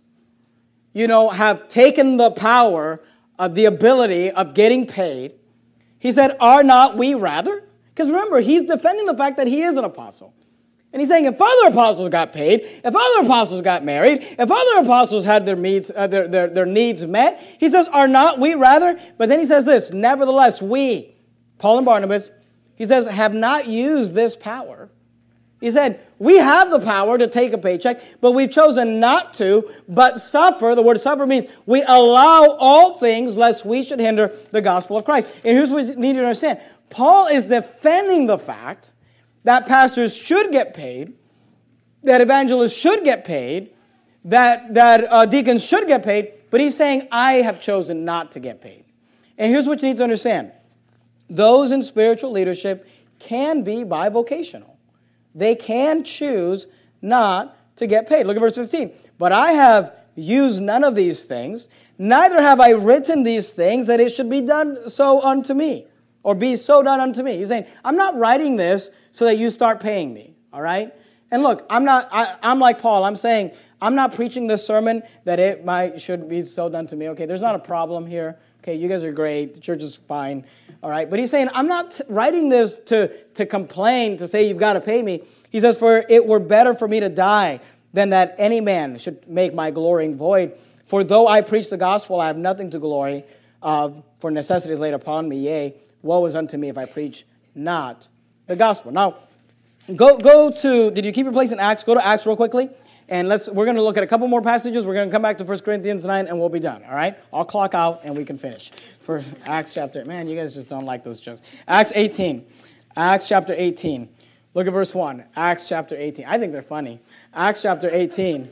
have taken the power of the ability of getting paid, he said, are not we rather? Because remember, he's defending the fact that he is an apostle. And he's saying if other apostles got paid, if other apostles got married, if other apostles had their needs met, he says, are not we rather? But then he says this, nevertheless, we, Paul and Barnabas, he says, have not used this power. He said, we have the power to take a paycheck, but we've chosen not to, but suffer. The word suffer means we allow all things lest we should hinder the gospel of Christ. And here's what you need to understand. Paul is defending the fact that pastors should get paid, that evangelists should get paid, that deacons should get paid, but he's saying, I have chosen not to get paid. And here's what you need to understand. Those in spiritual leadership can be bivocational. They can choose not to get paid. Look at verse 15. But I have used none of these things, neither have I written these things that it should be done so unto me, or be so done unto me. He's saying, I'm not writing this so that you start paying me, all right? And look, I'm like Paul. I'm saying, I'm not preaching this sermon that it should be so done to me. Okay, there's not a problem here. Okay, you guys are great. The church is fine, all right? But he's saying, I'm not writing this to complain, to say you've got to pay me. He says, for it were better for me to die than that any man should make my glorying void. For though I preach the gospel, I have nothing to glory of, for necessity is laid upon me. Yea, woe is unto me if I preach not the gospel. Now, go to, did you keep your place in Acts? Go to Acts real quickly. And we're going to look at a couple more passages. We're going to come back to 1 Corinthians 9 and we'll be done, all right? I'll clock out and we can finish. For Acts chapter, man, you guys just don't like those jokes. Acts 18. Acts chapter 18. Look at verse 1. Acts chapter 18. I think they're funny. Acts chapter 18.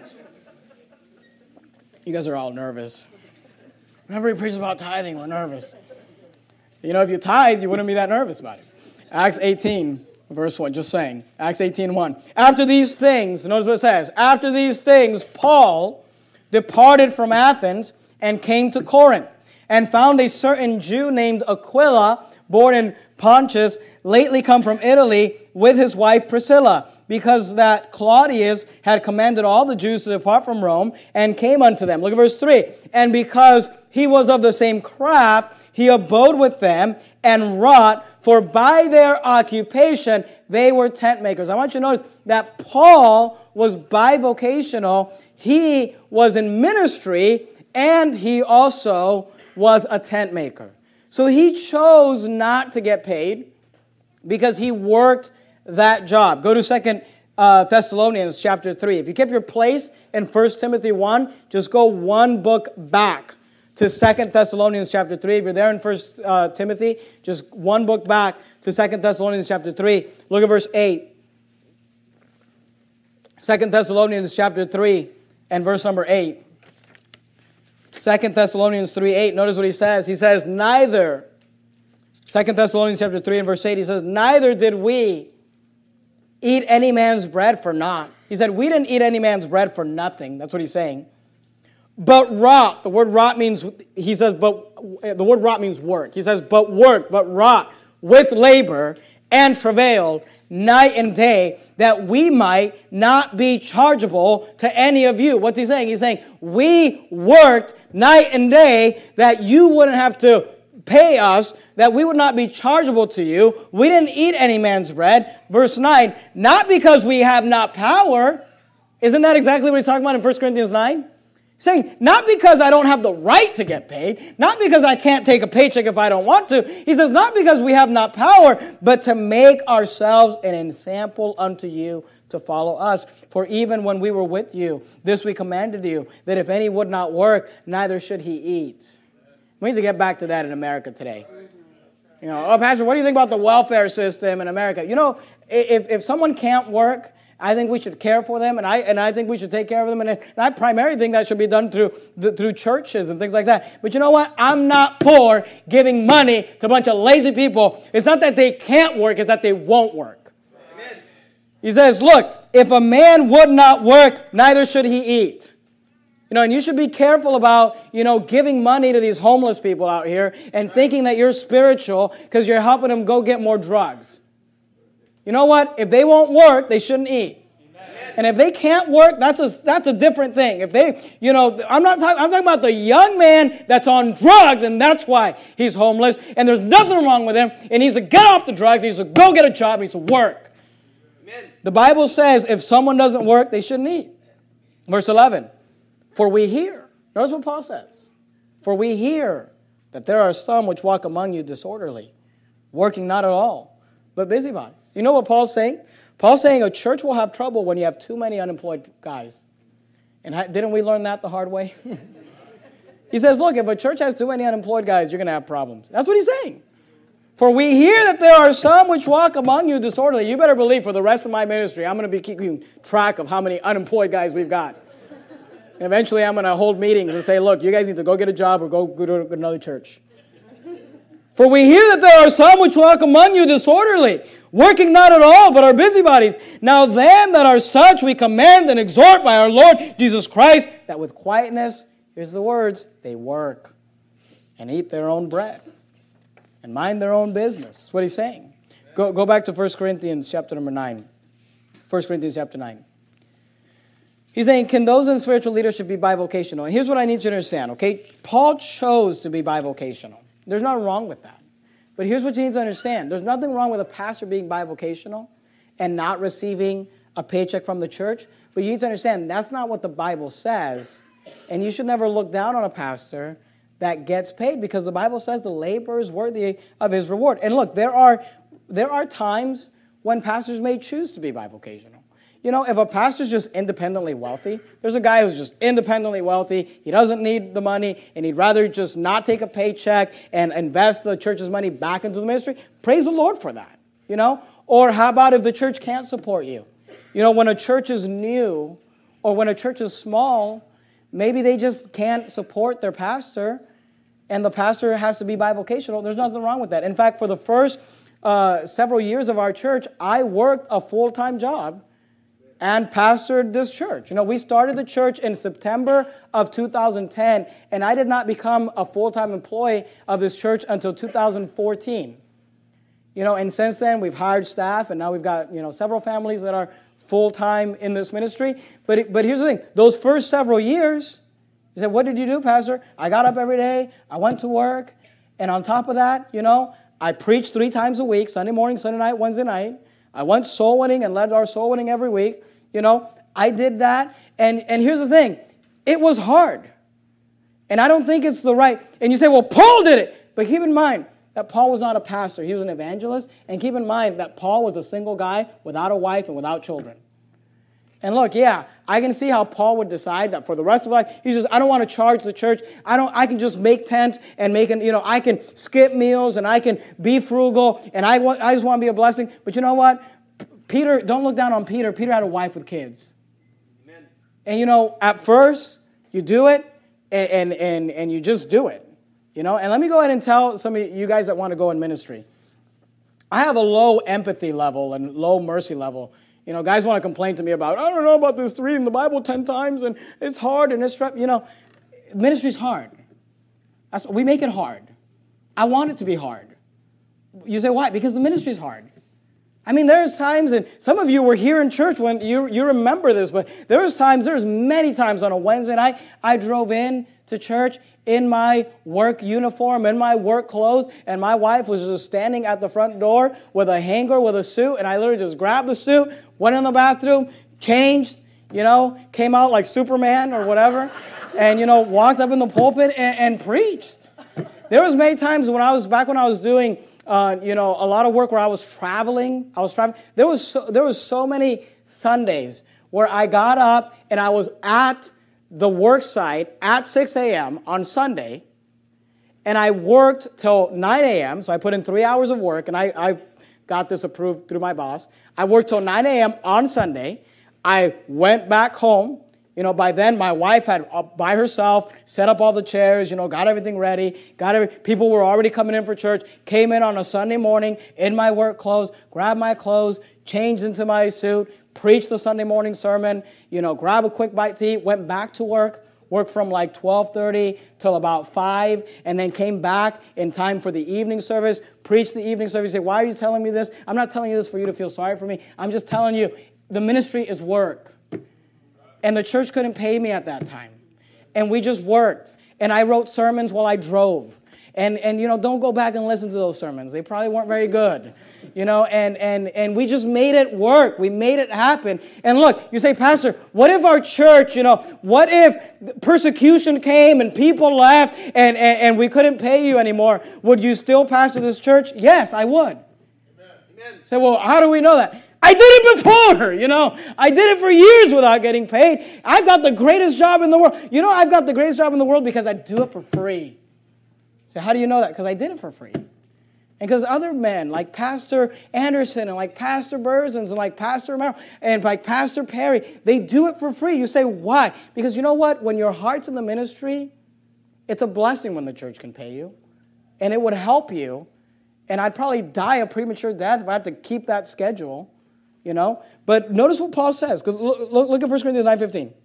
You guys are all nervous. Whenever he preaches about tithing, we're nervous. If you tithe, you wouldn't be that nervous about it. Acts 18. Verse 1, just saying. Acts 18:1. After these things, notice what it says. After these things, Paul departed from Athens and came to Corinth, and found a certain Jew named Aquila, born in Pontus, lately come from Italy, with his wife Priscilla, because that Claudius had commanded all the Jews to depart from Rome, and came unto them. Look at verse 3. And because he was of the same craft, he abode with them and wrought, for by their occupation they were tent makers. I want you to notice that Paul was bivocational. He was in ministry and he also was a tent maker. So he chose not to get paid because he worked that job. Go to 2 Thessalonians chapter 3. If you kept your place in 1 Timothy 1, just go one book back to 2 Thessalonians chapter 3. If you're there in 1 Timothy, just one book back to 2 Thessalonians chapter 3. Look at verse 8. 2 Thessalonians chapter 3 and verse number 8. 2 Thessalonians 3:8. Notice what he says. He says, neither, 2 Thessalonians chapter 3 and verse 8, he says, neither did we eat any man's bread for naught. He said, we didn't eat any man's bread for nothing. That's what he's saying. But wrought, the word wrought means, he says, the word wrought means work. He says, but wrought with labor and travailed night and day, that we might not be chargeable to any of you. What's he saying? He's saying, we worked night and day that you wouldn't have to pay us, that we would not be chargeable to you. We didn't eat any man's bread. Verse 9, not because we have not power. Isn't that exactly what he's talking about in 1 Corinthians 9? Saying, not because I don't have the right to get paid, not because I can't take a paycheck if I don't want to. He says, not because we have not power, but to make ourselves an ensample unto you to follow us. For even when we were with you, this we commanded you, that if any would not work, neither should he eat. We need to get back to that in America today. Oh, Pastor, what do you think about the welfare system in America? If someone can't work, I think we should care for them, and I think we should take care of them, and I primarily think that should be done through churches and things like that. But you know what? I'm not poor giving money to a bunch of lazy people. It's not that they can't work, it's that they won't work. Amen. He says, look, if a man would not work, neither should he eat. And you should be careful about, giving money to these homeless people out here and thinking that you're spiritual because you're helping them go get more drugs. You know what? If they won't work, they shouldn't eat. Amen. And if they can't work, that's a different thing. If they, I'm talking about the young man that's on drugs and that's why he's homeless and there's nothing wrong with him and he needs to get off the drugs, he needs to go get a job, he needs to work. Amen. The Bible says if someone doesn't work, they shouldn't eat. Verse 11. For we hear, notice what Paul says, for we hear that there are some which walk among you disorderly, working not at all, but busybodies. You know what Paul's saying? Paul's saying a church will have trouble when you have too many unemployed guys. And didn't we learn that the hard way? He says, look, if a church has too many unemployed guys, you're going to have problems. That's what he's saying. For we hear that there are some which walk among you disorderly. You better believe for the rest of my ministry, I'm going to be keeping track of how many unemployed guys we've got. Eventually, I'm going to hold meetings and say, look, you guys need to go get a job or go to another church. For we hear that there are some which walk among you disorderly, working not at all, but are busybodies. Now them that are such we command and exhort by our Lord Jesus Christ, that with quietness, here's the words, they work and eat their own bread and mind their own business. That's what he's saying. Go back to 1 Corinthians chapter number 9. 1 Corinthians chapter 9. He's saying, can those in spiritual leadership be bivocational? And here's what I need you to understand, okay? Paul chose to be bivocational. There's nothing wrong with that. But here's what you need to understand. There's nothing wrong with a pastor being bivocational and not receiving a paycheck from the church. But you need to understand, that's not what the Bible says. And you should never look down on a pastor that gets paid because the Bible says the laborer is worthy of his reward. And look, there are times when pastors may choose to be bivocational. If a pastor's just independently wealthy, there's a guy who's just independently wealthy, he doesn't need the money, and he'd rather just not take a paycheck and invest the church's money back into the ministry, praise the Lord for that, Or how about if the church can't support you? When a church is new or when a church is small, maybe they just can't support their pastor, and the pastor has to be bivocational. There's nothing wrong with that. In fact, for the first several years of our church, I worked a full-time job and pastored this church. We started the church in September of 2010, and I did not become a full-time employee of this church until 2014. And since then, we've hired staff, and now we've got, several families that are full-time in this ministry. But here's the thing. Those first several years, you said, what did you do, Pastor? I got up every day, I went to work, and on top of that, I preached 3 times a week, Sunday morning, Sunday night, Wednesday night. I went soul winning and led our soul winning every week. I did that. And here's the thing. It was hard. And I don't think it's the right. And you say, well, Paul did it. But keep in mind that Paul was not a pastor. He was an evangelist. And keep in mind that Paul was a single guy without a wife and without children. And look, yeah, I can see how Paul would decide that for the rest of life, he says, I don't want to charge the church. I can just make tents and I can skip meals and I can be frugal and I just want to be a blessing. But you know what? Peter, don't look down on Peter. Peter had a wife with kids. Amen. And at first, you do it and you just do it. And let me go ahead and tell some of you guys that want to go in ministry. I have a low empathy level and low mercy level. Guys want to complain to me about, I don't know about this reading the Bible 10 times and it's hard and it's, ministry's hard. We make it hard. I want it to be hard. You say, why? Because the ministry's hard. There's times, and some of you were here in church when you remember this, but there's many times on a Wednesday night, I drove in to church in my work uniform, in my work clothes, and my wife was just standing at the front door with a hanger with a suit, and I literally just grabbed the suit, went in the bathroom, changed, came out like Superman or whatever, and, walked up in the pulpit and preached. There was many times when I was doing a lot of work where I was traveling. There was so many Sundays where I got up and I was at the work site at 6 a.m. on Sunday, and I worked till 9 a.m., so I put in 3 hours of work, and I got this approved through my boss. I worked till 9 a.m. on Sunday. I went back home, By then, my wife had, by herself, set up all the chairs, got everything ready. People were already coming in for church, came in on a Sunday morning in my work clothes, grabbed my clothes, changed into my suit, preached the Sunday morning sermon, grabbed a quick bite to eat, went back to worked from like 12:30 till about 5, and then came back in time for the evening service, preached the evening service. You say, why are you telling me this? I'm not telling you this for you to feel sorry for me. I'm just telling you, the ministry is work. And the church couldn't pay me at that time. And we just worked. And I wrote sermons while I drove. And don't go back and listen to those sermons. They probably weren't very good. And we just made it work. We made it happen. And look, you say, Pastor, what if our church, what if persecution came and people left and we couldn't pay you anymore? Would you still pastor this church? Yes, I would. Amen. Say, well, how do we know that? I did it before, I did it for years without getting paid. I've got the greatest job in the world. I've got the greatest job in the world because I do it for free. So how do you know that? Because I did it for free. And because other men like Pastor Anderson and like Pastor Burzens and like Pastor Merrill and like Pastor Perry, they do it for free. You say, why? Because you know what? When your heart's in the ministry, it's a blessing when the church can pay you. And it would help you. And I'd probably die a premature death if I had to keep that schedule. But notice what Paul says. Look at 1 Corinthians 9:15.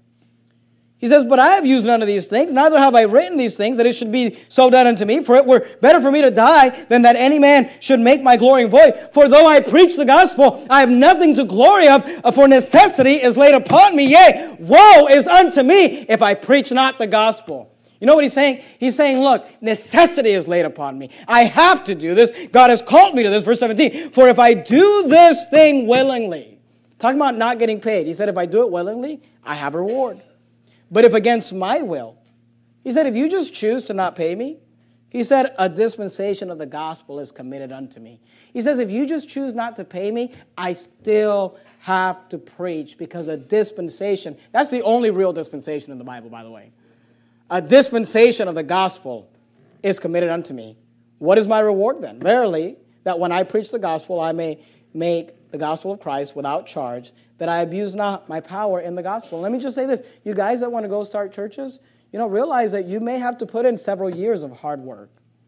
He says, but I have used none of these things, neither have I written these things, that it should be so done unto me. For it were better for me to die than that any man should make my glory void. For though I preach the gospel, I have nothing to glory of, for necessity is laid upon me. Yea, woe is unto me if I preach not the gospel. You know what he's saying? He's saying, look, necessity is laid upon me. I have to do this. God has called me to this. Verse 17, for if I do this thing willingly, talking about not getting paid, he said, if I do it willingly, I have a reward. But if against my will, he said, if you just choose to not pay me, he said, a dispensation of the gospel is committed unto me. He says, if you just choose not to pay me, I still have to preach because a dispensation, that's the only real dispensation in the Bible, by the way. A dispensation of the gospel is committed unto me. What is my reward then? Verily, that when I preach the gospel, I may make the gospel of Christ without charge, that I abuse not my power in the gospel. Let me just say this. You guys that want to go start churches, realize that you may have to put in several years of hard work.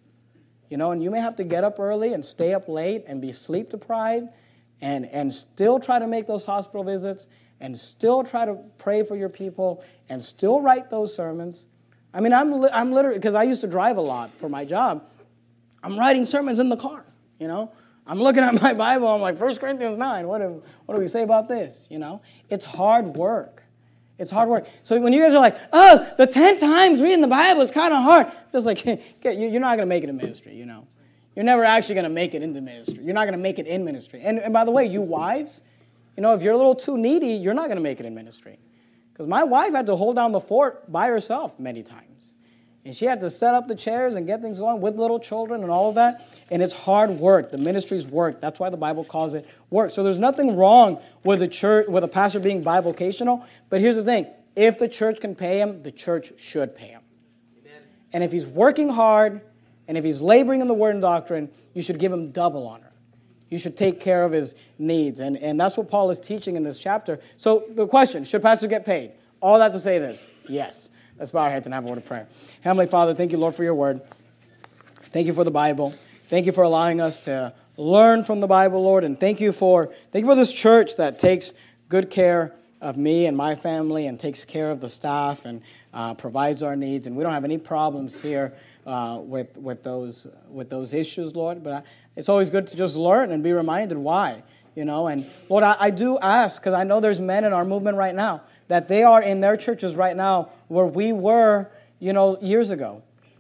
And you may have to get up early and stay up late and be sleep deprived and still try to make those hospital visits and still try to pray for your people and still write those sermons. I mean, I'm literally, because I used to drive a lot for my job, I'm writing sermons in the car, I'm looking at my Bible, I'm like, 1 Corinthians 9, what do we say about this, It's hard work. It's hard work. So when you guys are like, oh, the 10 times reading the Bible is kind of hard, just like, you're not going to make it in ministry, You're never actually going to make it into ministry. You're not going to make it in ministry. And by the way, you wives, if you're a little too needy, you're not going to make it in ministry. Because my wife had to hold down the fort by herself many times. And she had to set up the chairs and get things going with little children and all of that. And it's hard work. The ministry's work. That's why the Bible calls it work. So there's nothing wrong with a church, with a pastor being bivocational. But here's the thing. If the church can pay him, the church should pay him. Amen. And if he's working hard, and if he's laboring in the word and doctrine, you should give him double honor. You should take care of his needs. And that's what Paul is teaching in this chapter. So the question, should pastors get paid? All that to say this, yes. Let's bow our heads and have a word of prayer. Heavenly Father, thank you, Lord, for your word. Thank you for the Bible. Thank you for allowing us to learn from the Bible, Lord. And thank you for this church that takes good care of me and my family and takes care of the staff and provides our needs. And we don't have any problems here with those issues, Lord. But it's always good to just learn and be reminded why, And Lord, I do ask, because I know there's men in our movement right now, that they are in their churches right now where we were, years ago.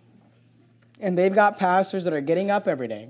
And they've got pastors that are getting up every day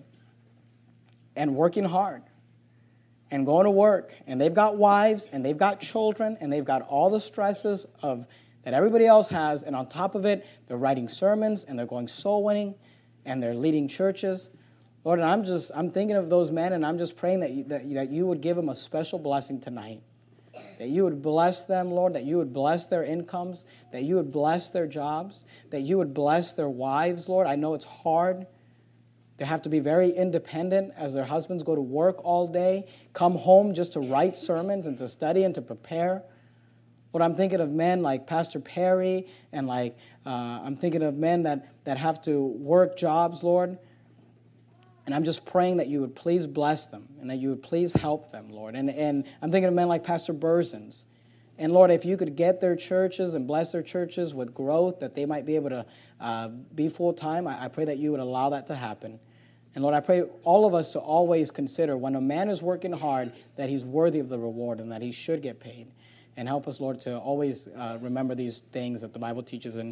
and working hard and going to work. And they've got wives and they've got children and they've got all the stresses that everybody else has. And on top of it, they're writing sermons and they're going soul winning and they're leading churches. Lord, and I'm thinking of those men, and I'm just praying that you would give them a special blessing tonight. That you would bless them, Lord, that you would bless their incomes, that you would bless their jobs, that you would bless their wives, Lord. I know it's hard. They have to be very independent as their husbands go to work all day, come home just to write sermons and to study and to prepare. Lord, I'm thinking of men like Pastor Perry, and I'm thinking of men that have to work jobs, Lord. And I'm just praying that you would please bless them and that you would please help them, Lord. And I'm thinking of men like Pastor Berzins. And Lord, if you could get their churches and bless their churches with growth, that they might be able to be full-time, I pray that you would allow that to happen. And Lord, I pray all of us to always consider when a man is working hard that he's worthy of the reward and that he should get paid. And help us, Lord, to always remember these things that the Bible teaches in